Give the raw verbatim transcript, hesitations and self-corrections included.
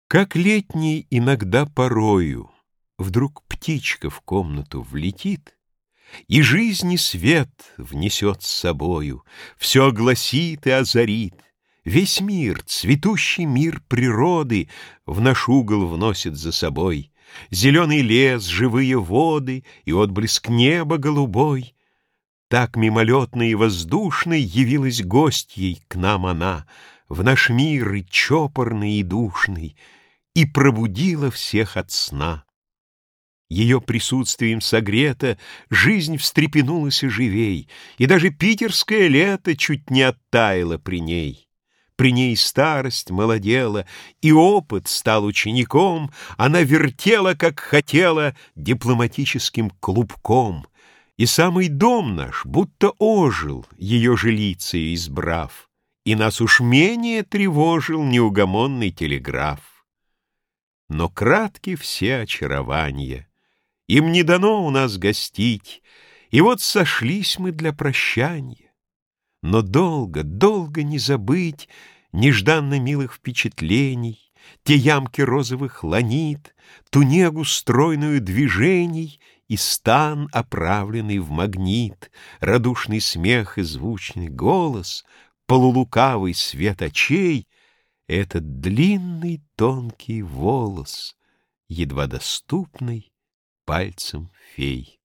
Как летний иногда порою Вдруг птичка в комнату влетит И жизни свет внесет с собою, Все огласит и озарит. Весь мир, цветущий мир природы В наш угол вносит за собой Зеленый лес, живые воды И отблеск неба голубой. Так мимолетной и воздушной Явилась гостьей к нам она В наш мир и чопорный, и душный, И пробудила всех от сна. Ее присутствием согрета Жизнь встрепенулась и живей, И даже питерское лето Чуть не оттаяло при ней. При ней старость молодела, И опыт стал учеником, Она вертела, как хотела, Дипломатическим клубком, И самый дом наш будто ожил, Ее жилицею избрав, И нас уж менее тревожил Неугомонный телеграф. Но кратки все очарования, Им не дано у нас гостить, И вот сошлись мы для прощанья. Но долго, долго не забыть Нежданно милых впечатлений, Те ямки розовых ланит, Ту негу стройную движений И стан, оправленный в магнит, Радушный смех и звучный голос, Полулукавый свет очей, Этот длинный тонкий волос, Едва доступный пальцем фей.